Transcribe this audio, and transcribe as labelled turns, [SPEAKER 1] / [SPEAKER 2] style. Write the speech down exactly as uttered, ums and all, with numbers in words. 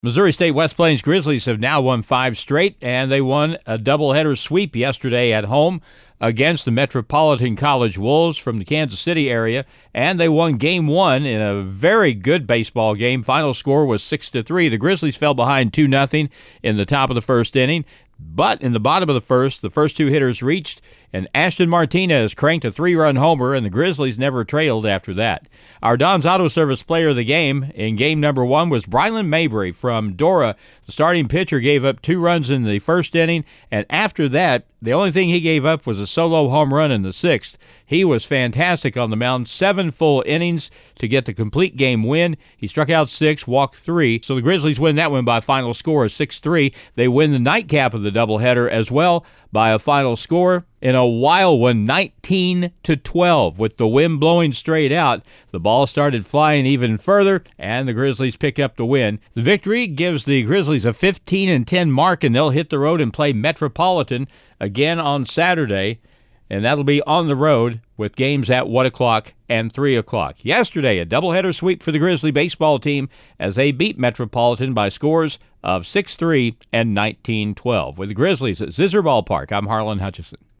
[SPEAKER 1] Missouri State West Plains Grizzlies have now won five straight, and they won a doubleheader sweep yesterday at home against the Metropolitan College Wolves from the Kansas City area, and they won game one in a very good baseball game. Final score was six to three. The Grizzlies fell behind two nothing in the top of the first inning, but in the bottom of the first, the first two hitters reached, and Ashton Martinez cranked a three-run homer, and the Grizzlies never trailed after that. Our Don's Auto Service player of the game in game number one was Brylan Mabry from Dora. The starting pitcher gave up two runs in the first inning, and after that, the only thing he gave up was a solo home run in the sixth. He was fantastic on the mound, seven full innings to get the complete game win. He struck out six, walked three, so the Grizzlies win that one by a final score of six three. They win the nightcap of the doubleheader as well by a final score in a wild one, nineteen to twelve. With the wind blowing straight out, the ball started flying even further, and the Grizzlies pick up the win. The victory gives the Grizzlies a fifteen and ten mark, and they'll hit the road and play Metropolitan again on Saturday, and that'll be on the road with games at one o'clock and three o'clock. Yesterday, a doubleheader sweep for the Grizzly baseball team as they beat Metropolitan by scores of six three and nineteen twelve. With the Grizzlies at Zizzer Ballpark, I'm Harlan Hutchison.